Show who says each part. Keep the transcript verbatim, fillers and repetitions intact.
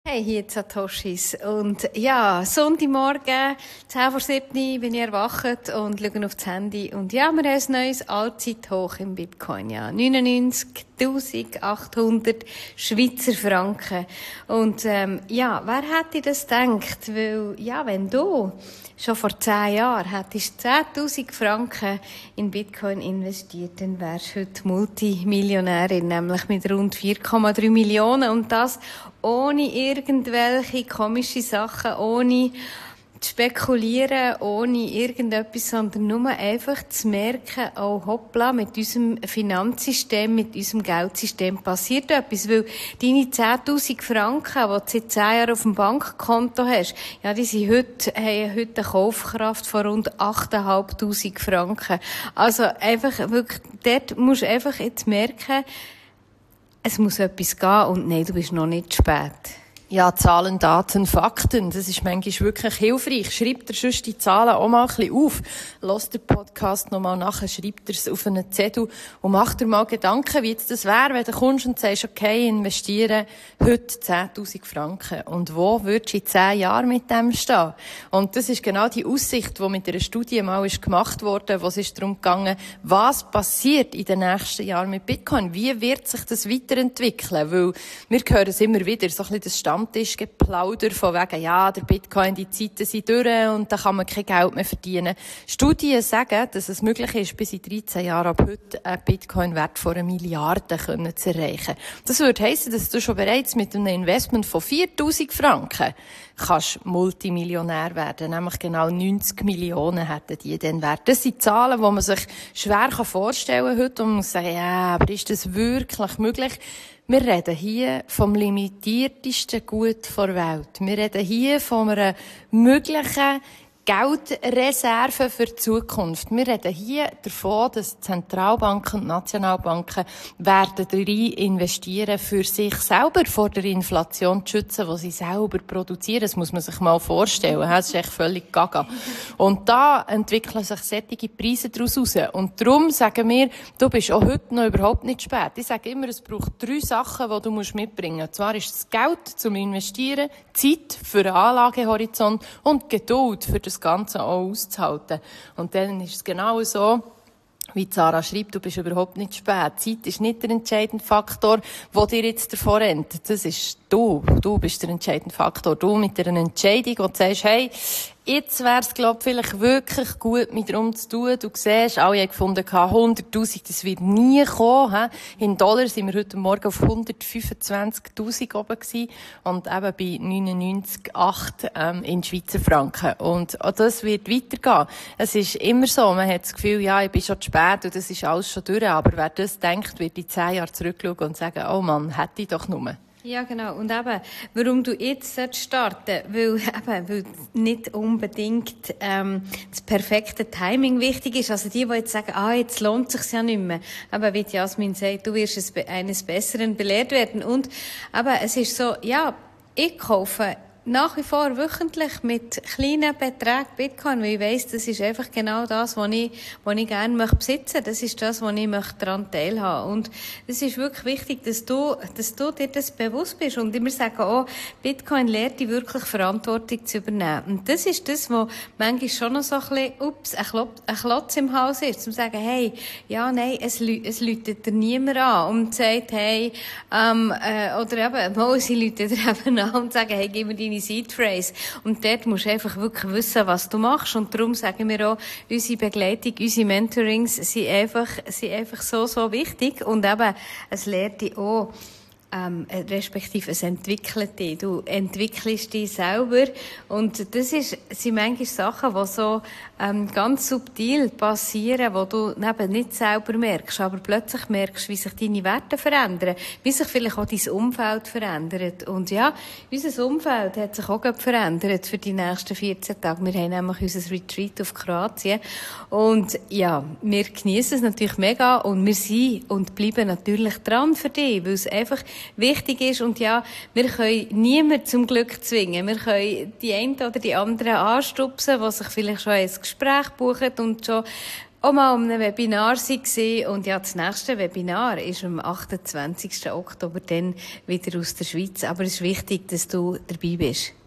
Speaker 1: Hey, hier die Satoshis. Und ja, Sonntagmorgen, zehn vor sieben bin ich erwacht und schaue auf das Handy. Und ja, wir haben ein neues Allzeithoch im Bitcoin, ja. neunundneunzigtausendachthundert Schweizer Franken. Und, ähm, ja, wer hätte das gedacht? Weil, ja, wenn du schon vor zehn Jahren hättest zehntausend Franken in Bitcoin investiert, dann wärst du heute Multimillionärin, nämlich mit rund vier Komma drei Millionen. Und das ohne irgendwelche komische Sachen, ohne zu spekulieren, ohne irgendetwas, sondern nur einfach zu merken, oh hoppla, mit unserem Finanzsystem, mit unserem Geldsystem passiert etwas, weil deine zehntausend Franken, die du seit zehn Jahren auf dem Bankkonto hast, ja, die sind heute, haben heute eine Kaufkraft von rund achttausendfünfhundert Franken. Also einfach wirklich, dort musst du einfach jetzt merken, es muss etwas gehen und nein, du bist noch nicht spät.
Speaker 2: Ja, Zahlen, Daten, Fakten, das ist manchmal wirklich hilfreich. Schreibt ihr sonst die Zahlen auch mal ein bisschen auf. Lasst den Podcast nochmal nachher, schreibt ihr es auf einen Zettel und macht dir mal Gedanken, wie jetzt das wäre, wenn du kommst und sagst, okay, investieren heute zehntausend Franken. Und wo würdest du in zehn Jahren mit dem stehen? Und das ist genau die Aussicht, die mit einer Studie mal ist gemacht wurde, wo es ist darum gegangen, was passiert in den nächsten Jahren mit Bitcoin? Wie wird sich das weiterentwickeln? Weil wir hören es immer wieder, so ein bisschen das Stamm Stammtischgeplauder von wegen, ja, der Bitcoin, die Zeiten sind durch und da kann man kein Geld mehr verdienen. Studien sagen, dass es möglich ist, bis in dreizehn Jahren ab heute einen Bitcoin-Wert von einer Milliarde können zu erreichen. Das würde heissen, dass du schon bereits mit einem Investment von viertausend Franken kannst Multimillionär werden. Nämlich genau neunzig Millionen hätten die den Wert. Das sind Zahlen, die man sich schwer vorstellen kann heute und man muss sagen, ja, aber ist das wirklich möglich? Wir reden hier vom limitiertesten Gut der Welt. Wir reden hier von einer möglichen Geldreserve für die Zukunft. Wir reden hier davon, dass Zentralbanken und Nationalbanken werden rein investieren, für sich selber vor der Inflation zu schützen, die sie selber produzieren. Das muss man sich mal vorstellen. Das ist echt völlig gaga. Und da entwickeln sich solche Preise daraus raus. Und darum sagen wir, du bist auch heute noch überhaupt nicht spät. Ich sage immer, es braucht drei Sachen, die du mitbringen musst. Und zwar ist das Geld zum Investieren, Zeit für einen Anlagehorizont und Geduld für das Ganze auch auszuhalten. Und dann ist es genau so, wie Sarah schreibt, du bist überhaupt nicht spät. Zeit ist nicht der entscheidende Faktor, der dir jetzt davor rennt. Das ist du. Du bist der entscheidende Faktor. Du mit einer Entscheidung, wo du sagst, hey, jetzt wär's, glaub, vielleicht wirklich gut, mit darum zu tun. Du siehst, alle haben gefunden, hunderttausend, das wird nie kommen, he? In Dollar sind wir heute Morgen auf hundertfünfundzwanzigtausend oben gewesen. Und eben bei neunundneunzig Komma acht, ähm, in Schweizer Franken. Und auch das wird weitergehen. Es ist immer so, man hat das Gefühl, ja, ich bin schon zu spät und das ist alles schon durch. Aber wer das denkt, wird in zehn Jahren zurückschauen und sagen, oh Mann, hätte ich doch nur.
Speaker 1: Ja, genau. Und eben, warum du jetzt starten solltest, weil eben, weil nicht unbedingt ähm, das perfekte Timing wichtig ist. Also die, die jetzt sagen, ah, jetzt lohnt es sich ja nicht mehr. Aber wie Jasmin sagt, du wirst es eines Besseren belehrt werden. Und aber es ist so, ja, ich kaufe nach wie vor wöchentlich mit kleinen Beträgen Bitcoin, weil ich weiss, das ist einfach genau das, was ich, was ich gerne möchte besitzen. Das ist das, was ich möchte daran teilhaben. Und es ist wirklich wichtig, dass du, dass du dir das bewusst bist. Und immer sagen, oh, Bitcoin lehrt dich wirklich Verantwortung zu übernehmen. Und das ist das, was manchmal schon noch so ein bisschen, ups, ein Klotz, ein Klotz im Haus ist. Zum sagen, hey, ja, nein, es, es läutet dir niemand an und sagt, hey, ähm, äh, oder eben, mal, sie läuten dir eben an und sagen, hey, gib mir deine Seed Phrase. Und dort musst du einfach wirklich wissen, was du machst. Und darum sagen wir auch, unsere Begleitung, unsere Mentorings sind einfach, sind einfach so, so wichtig. Und eben, es lehrt dich auch, ähm, respektive es entwickelt dich. Du entwickelst dich selber. Und das ist, sind manchmal Sachen, die so, ähm, ganz subtil passieren, wo du eben nicht selber merkst, aber plötzlich merkst, wie sich deine Werte verändern, wie sich vielleicht auch dein Umfeld verändert. Und ja, unser Umfeld hat sich auch verändert für die nächsten vierzehn Tage. Wir haben nämlich unser Retreat auf Kroatien. Und ja, wir genießen es natürlich mega und wir sind und bleiben natürlich dran für dich, weil es einfach wichtig ist. Und ja, wir können niemanden zum Glück zwingen. Wir können die einen oder die anderen anstupsen, die sich vielleicht schon ins Gespräch buchen und schon auch mal um ein Webinar war. Und ja, das nächste Webinar ist am achtundzwanzigsten Oktober dann wieder aus der Schweiz. Aber es ist wichtig, dass du dabei bist.